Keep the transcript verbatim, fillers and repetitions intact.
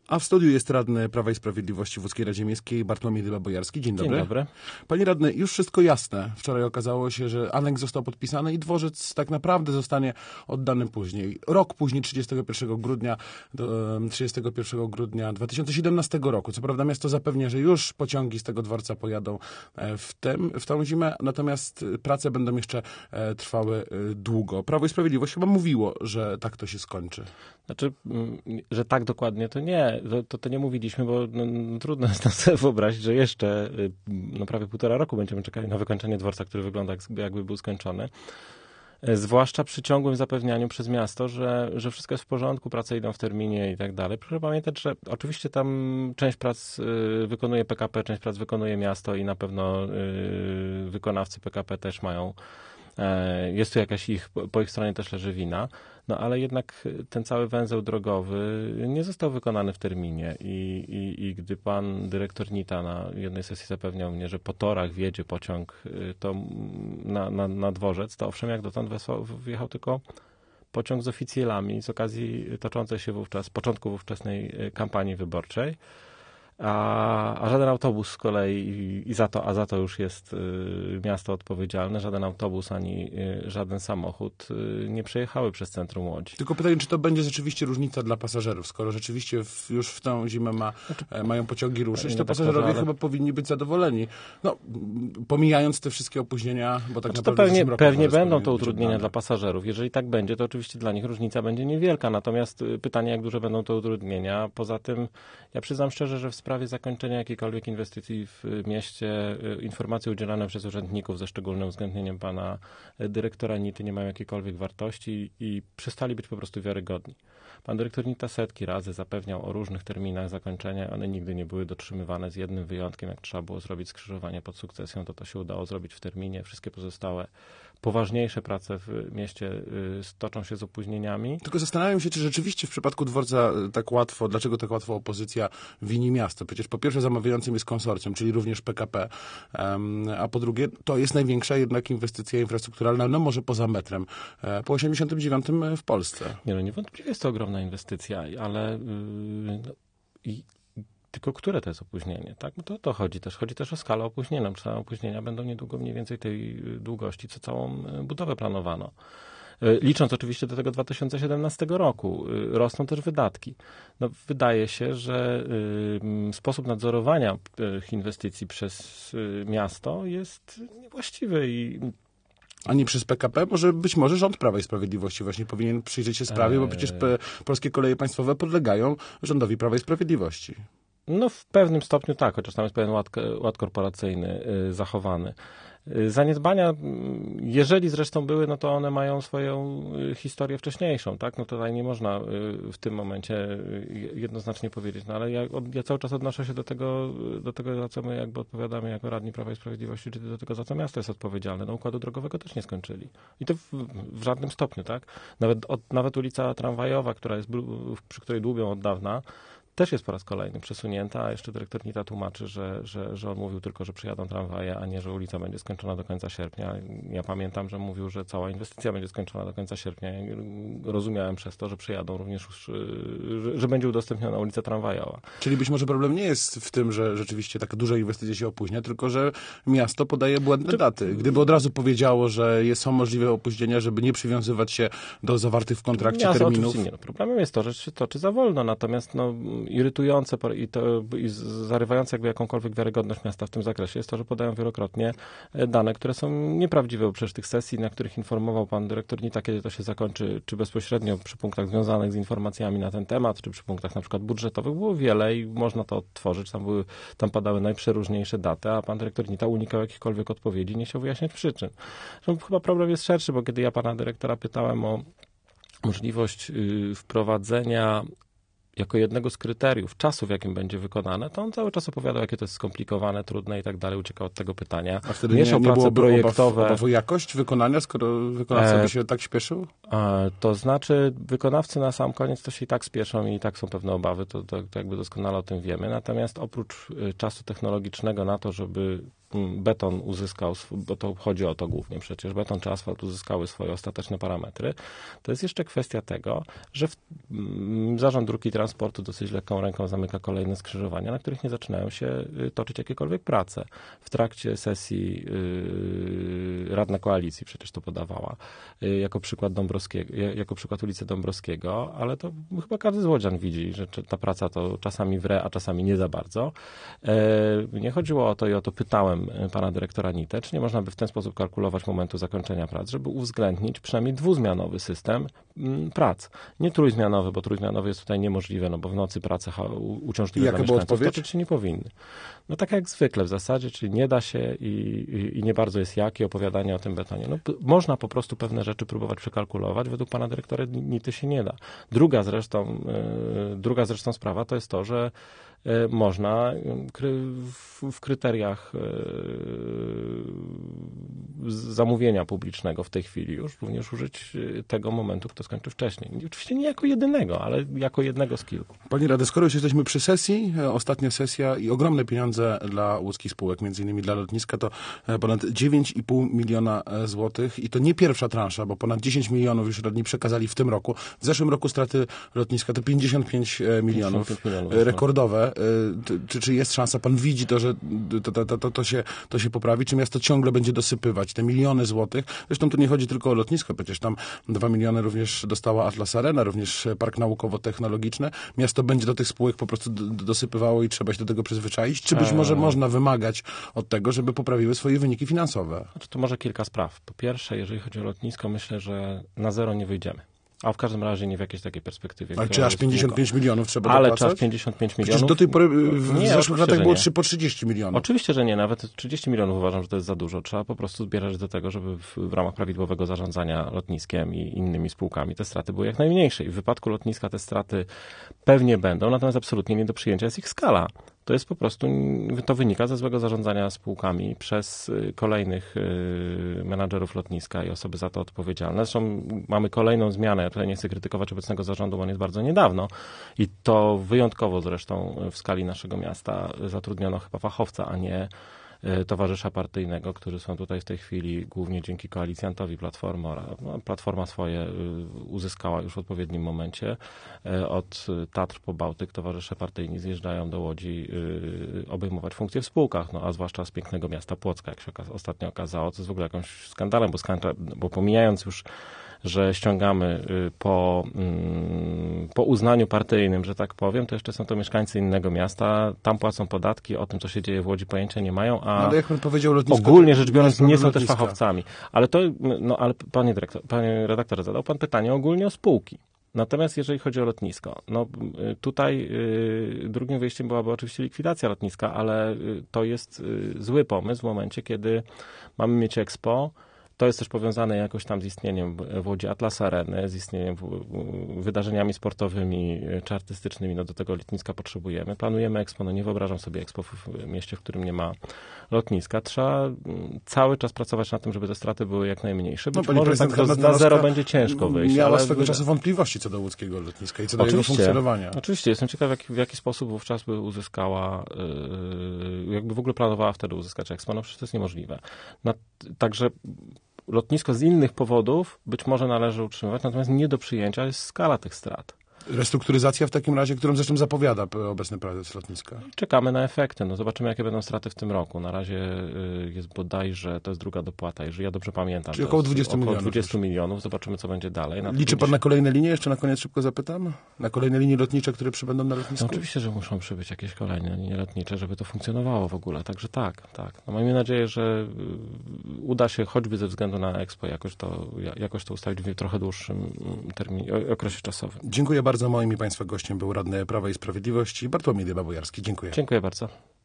A w studiu jest radny Prawa i Sprawiedliwości w Łódzkiej Radzie Miejskiej Bartłomiej Dyba-Bojarski. Dzień dobry. Dzień dobry. Panie radny, już wszystko jasne. Wczoraj okazało się, że aneks został podpisany i dworzec tak naprawdę zostanie oddany później. Rok później, trzydziestego pierwszego grudnia, do, trzydziestego pierwszego grudnia dwa tysiące siedemnastego roku. Co prawda miasto zapewnia, że już pociągi z tego dworca pojadą w, tym, w tą zimę, natomiast prace będą jeszcze trwały długo. Prawo i Sprawiedliwość chyba mówiło, że tak to się skończy. Znaczy, że tak dokładnie to nie. To, to, to nie mówiliśmy, bo no, no, trudno jest nam sobie wyobrazić, że jeszcze no, prawie półtora roku będziemy czekali na wykończenie dworca, który wygląda jakby był skończony. Zwłaszcza przy ciągłym zapewnianiu przez miasto, że, że wszystko jest w porządku, prace idą w terminie i tak dalej. Proszę pamiętać, że oczywiście tam część prac wykonuje P K P, część prac wykonuje miasto i na pewno wykonawcy P K P też mają, jest tu jakaś ich, po ich stronie też leży wina, no ale jednak ten cały węzeł drogowy nie został wykonany w terminie i, i, i gdy pan dyrektor Nita na jednej sesji zapewniał mnie, że po torach wjedzie pociąg to na, na, na dworzec, to owszem, jak dotąd wjechał tylko pociąg z oficjelami z okazji toczącej się wówczas, początku ówczesnej kampanii wyborczej. A, a żaden autobus z kolei i, i za to, a za to już jest y, miasto odpowiedzialne, żaden autobus ani y, żaden samochód y, nie przejechały przez centrum Łodzi. Tylko pytanie, czy to będzie rzeczywiście różnica dla pasażerów? Skoro rzeczywiście w, już w tą zimę ma, e, mają pociągi ruszyć, to pasażerowie ale... chyba powinni być zadowoleni. No, pomijając te wszystkie opóźnienia, bo tak znaczy, naprawdę to pewnie, roku pewnie będą to utrudnienia dla pasażerów. Jeżeli tak będzie, to oczywiście dla nich różnica będzie niewielka. Natomiast pytanie, jak duże będą te utrudnienia. Poza tym, ja przyznam szczerze, że w sprawie zakończenia jakiejkolwiek inwestycji w mieście informacje udzielane przez urzędników ze szczególnym uwzględnieniem pana dyrektora Nity nie mają jakiejkolwiek wartości i przestali być po prostu wiarygodni. Pan dyrektor Nita setki razy zapewniał o różnych terminach zakończenia, one nigdy nie były dotrzymywane z jednym wyjątkiem, jak trzeba było zrobić skrzyżowanie pod sukcesją, to to się udało zrobić w terminie. Wszystkie pozostałe poważniejsze prace w mieście stoczą się z opóźnieniami. Tylko zastanawiam się, czy rzeczywiście w przypadku dworca tak łatwo, dlaczego tak łatwo opozycja wini miasto? Przecież po pierwsze zamawiającym jest konsorcjum, czyli również P K P, um, a po drugie to jest największa jednak inwestycja infrastrukturalna, no może poza metrem, e, po osiemdziesiątym dziewiątym w Polsce. Nie, no niewątpliwie jest to ogromna inwestycja, ale yy, i tylko które to jest opóźnienie, tak? Bo to, to chodzi też. Chodzi też o skalę opóźnienia. Te opóźnienia będą niedługo mniej więcej tej długości, co całą budowę planowano. Licząc oczywiście do tego dwa tysiące siedemnastego roku, rosną też wydatki. No, wydaje się, że y, sposób nadzorowania tych inwestycji przez y, miasto jest niewłaściwy i a nie przez P K P? Może być może rząd Prawa i Sprawiedliwości właśnie powinien przyjrzeć się sprawie, bo przecież p- polskie koleje państwowe podlegają rządowi Prawa i Sprawiedliwości. No w pewnym stopniu tak, chociaż tam jest pewien ład, ład korporacyjny y, zachowany. Zaniedbania, jeżeli zresztą były, no to one mają swoją historię wcześniejszą, tak? No tutaj nie można w tym momencie jednoznacznie powiedzieć, no ale ja, ja cały czas odnoszę się do tego, do tego, za co my jakby odpowiadamy jako radni Prawa i Sprawiedliwości, czy do tego, za co miasto jest odpowiedzialne. No układu drogowego też nie skończyli. I to w, w żadnym stopniu, tak? Nawet, od, nawet ulica Tramwajowa, która jest, przy której dłubią od dawna, też jest po raz kolejny przesunięta, a jeszcze dyrektor Nita tłumaczy, że, że, że on mówił tylko, że przyjadą tramwaje, a nie, że ulica będzie skończona do końca sierpnia. Ja pamiętam, że mówił, że cała inwestycja będzie skończona do końca sierpnia. Rozumiałem przez to, że przyjadą również, że, że będzie udostępniona ulica tramwajowa. Czyli być może problem nie jest w tym, że rzeczywiście taka duża inwestycja się opóźnia, tylko że miasto podaje błędne Czy... daty. Gdyby od razu powiedziało, że jest, są możliwe opóźnienia, żeby nie przywiązywać się do zawartych w kontrakcie miasto, terminów. Nie. No, problemem jest to, że się toczy za wolno, natomiast no, irytujące i, to, i zarywające jakby jakąkolwiek wiarygodność miasta w tym zakresie jest to, że podają wielokrotnie dane, które są nieprawdziwe, bo przecież tych sesji, na których informował pan dyrektor Nita, kiedy to się zakończy, czy bezpośrednio przy punktach związanych z informacjami na ten temat, czy przy punktach na przykład budżetowych, było wiele i można to odtworzyć. Tam, były, tam padały najprzeróżniejsze daty, a pan dyrektor Nita unikał jakichkolwiek odpowiedzi, nie chciał wyjaśniać przyczyn. Zresztą chyba problem jest szerszy, bo kiedy ja pana dyrektora pytałem o możliwość yy, wprowadzenia jako jednego z kryteriów czasu, w jakim będzie wykonane, to on cały czas opowiadał, jakie to jest skomplikowane, trudne i tak dalej, uciekał od tego pytania. A wtedy Mieszał nie, nie prace projektowe. Obaw, obaw o jakość wykonania, skoro wykonawca e, by się tak śpieszył? E, to znaczy, wykonawcy na sam koniec to się i tak spieszą i i tak są pewne obawy, to, to, to jakby doskonale o tym wiemy. Natomiast oprócz czasu technologicznego na to, żeby beton uzyskał, bo to chodzi o to głównie przecież, beton czy asfalt uzyskały swoje ostateczne parametry, to jest jeszcze kwestia tego, że w, m, Zarząd Dróg i Transportu dosyć lekką ręką zamyka kolejne skrzyżowania, na których nie zaczynają się toczyć jakiekolwiek prace. W trakcie sesji yy, Radna Koalicji przecież to podawała, yy, jako przykład Dąbrowskiego, jako przykład ulicy Dąbrowskiego, ale to chyba każdy złodzian widzi, że ta praca to czasami wre, a czasami nie za bardzo. Yy, nie chodziło o to i o to pytałem pana dyrektora Nitę, czy nie można by w ten sposób kalkulować momentu zakończenia prac, żeby uwzględnić przynajmniej dwuzmianowy system m, prac. Nie trójzmianowy, bo trójzmianowy jest tutaj niemożliwe, no bo w nocy prace uciążliwe dla mieszkańców toczyć się nie powinny. No tak jak zwykle w zasadzie, czyli nie da się i, i, i nie bardzo jest jak i opowiadanie o tym betonie. No, p- można po prostu pewne rzeczy próbować przekalkulować, według pana dyrektora Nity się nie da. Druga zresztą, yy, druga zresztą sprawa to jest to, że yy, można kry, w, w kryteriach yy, zamówienia publicznego w tej chwili już również użyć tego momentu, kto skończy wcześniej. Oczywiście nie jako jedynego, ale jako jednego z kilku. Panie Radny, skoro już jesteśmy przy sesji, ostatnia sesja i ogromne pieniądze dla łódzkich spółek, między innymi dla lotniska, to ponad dziewięć i pół miliona złotych i to nie pierwsza transza, bo ponad dziesięć milionów już radni przekazali w tym roku. W zeszłym roku straty lotniska to pięćdziesiąt pięć milionów, pięćdziesiąt pięć milionów rekordowe. Czy, czy jest szansa, pan widzi to, że to, to, to, to, się, to się poprawi? Czy miasto ciągle będzie dosypywać te miliony złotych? Zresztą tu nie chodzi tylko o lotnisko, przecież tam dwa miliony również dostała Atlas Arena, również Park Naukowo-Technologiczny. Miasto będzie do tych spółek po prostu dosypywało i trzeba się do tego przyzwyczaić? Czy być może można wymagać od tego, żeby poprawiły swoje wyniki finansowe? Znaczy, to może kilka spraw. Po pierwsze, jeżeli chodzi o lotnisko, myślę, że na zero nie wyjdziemy. A w każdym razie nie w jakiejś takiej perspektywie. Ale czy aż pięćdziesiąt pięć milionów trzeba Ale dopłacać? czy aż pięćdziesiąt pięć milionów? Przecież do tej pory w nie, zeszłych latach było nie. trzy po trzydzieści milionów. Oczywiście, że nie. Nawet trzydzieści milionów uważam, że to jest za dużo. Trzeba po prostu zbierać do tego, żeby w, w ramach prawidłowego zarządzania lotniskiem i innymi spółkami te straty były jak najmniejsze. I w wypadku lotniska te straty pewnie będą, natomiast absolutnie nie do przyjęcia jest ich skala. To jest po prostu, to wynika ze złego zarządzania spółkami przez kolejnych menadżerów lotniska i osoby za to odpowiedzialne. Zresztą mamy kolejną zmianę, ja tutaj nie chcę krytykować obecnego zarządu, bo on jest bardzo niedawno i to wyjątkowo zresztą w skali naszego miasta zatrudniono chyba fachowca, a nie towarzysza partyjnego, którzy są tutaj w tej chwili głównie dzięki koalicjantowi Platforma. No, Platforma swoje uzyskała już w odpowiednim momencie. Od Tatr po Bałtyk towarzysze partyjni zjeżdżają do Łodzi obejmować funkcje w spółkach, no a zwłaszcza z pięknego miasta Płocka, jak się ostatnio okazało, co jest w ogóle jakimś skandalem, bo, skandal, bo pomijając już że ściągamy po, po uznaniu partyjnym, że tak powiem, to jeszcze są to mieszkańcy innego miasta, tam płacą podatki, o tym, co się dzieje w Łodzi, pojęcia nie mają, a no, ale jak pan powiedział, lotnisko, ogólnie rzecz biorąc nie są lotniska. też fachowcami. Ale to, no ale panie dyrektor, panie redaktorze, zadał pan pytanie ogólnie o spółki. Natomiast jeżeli chodzi o lotnisko, no tutaj y, drugim wyjściem byłaby oczywiście likwidacja lotniska, ale y, to jest y, zły pomysł w momencie, kiedy mamy mieć Expo. To jest też powiązane jakoś tam z istnieniem w Łodzi Atlas Areny, z istnieniem wydarzeniami sportowymi czy artystycznymi. No do tego lotniska potrzebujemy. Planujemy Expo, no nie wyobrażam sobie Expo w mieście, w którym nie ma lotniska. Trzeba cały czas pracować nad tym, żeby te straty były jak najmniejsze. Być no, może tak do, na zero będzie ciężko wyjść. Miała ale swego wyda... czasu wątpliwości co do łódzkiego lotniska i co do oczywiście, jego funkcjonowania. Oczywiście. Jestem ciekaw, jak, w jaki sposób wówczas by uzyskała, yy, jakby w ogóle planowała wtedy uzyskać Expo. No przecież to jest niemożliwe. No, także lotnisko z innych powodów być może należy utrzymywać, natomiast nie do przyjęcia jest skala tych strat. Restrukturyzacja w takim razie, którą zresztą zapowiada obecny prezes lotniska. Czekamy na efekty. No zobaczymy, jakie będą straty w tym roku. Na razie jest bodajże, to jest druga dopłata, jeżeli ja dobrze pamiętam. Czyli około dwudziestu milionów. Około dwudziestu milionów. Zobaczymy, co będzie dalej. Na Liczy pan na kolejne linie? Jeszcze na koniec szybko zapytam. Na kolejne linie lotnicze, które przybędą na lotnisku? No oczywiście, że muszą przybyć jakieś kolejne linie lotnicze, żeby to funkcjonowało w ogóle. Także tak, tak. No miejmy nadzieję, że uda się choćby ze względu na Expo jakoś to, jakoś to ustawić w trochę dłuższym terminie, okresie czasowym. Dziękuję bardzo. Moim i państwa gościem był radny Prawa i Sprawiedliwości Bartłomiej Dyba-Bojarski. Dziękuję. Dziękuję bardzo.